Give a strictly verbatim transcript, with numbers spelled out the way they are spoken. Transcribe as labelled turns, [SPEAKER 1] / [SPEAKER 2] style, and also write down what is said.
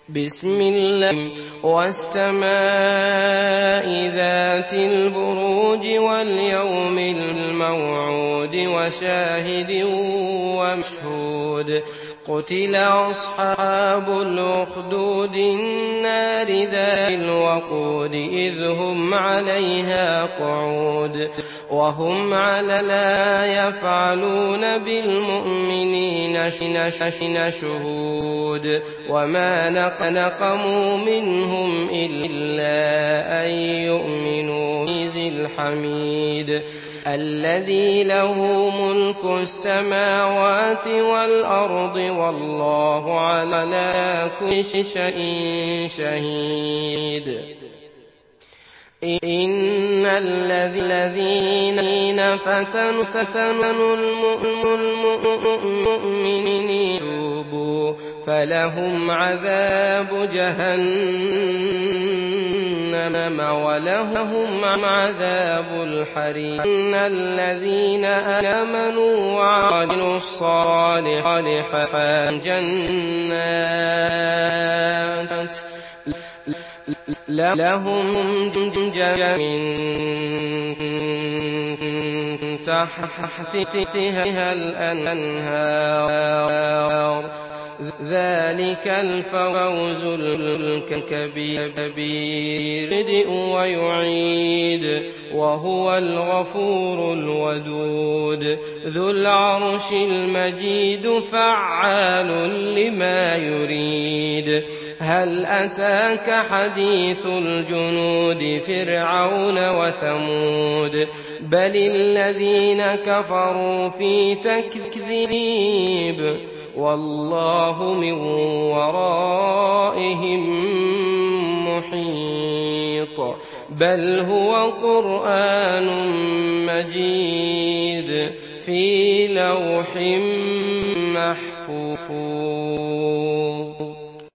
[SPEAKER 1] بسم الله والسماء ذات البروج واليوم الموعود وشاهد ومشهود قتل أصحاب الأخدود النار ذات الوقود إذ هم عليها قعود وهم على لا يفعلون بالمؤمنين شهود وما نقموا منهم إلا أن يؤمنوا بذي الحميد الذي له ملك السماوات والأرض والله على كل شيء شهيد إن الذين فتنوا المؤمنين توبوا فلهم عذاب جهنم ولهم عذاب الحريق إن الذين آمنوا وعملوا الصالحات جنات لهم جنات من تحتها الأنهار ذلك الفوز الكبير يبدئ ويعيد وهو الغفور الودود ذو العرش المجيد فعال لما يريد هل أتاك حديث الجنود فرعون وثمود بل الذين كفروا في تكذيب والله من ورائهم محيط بل هو قرآن مجيد في لوح محفوظ.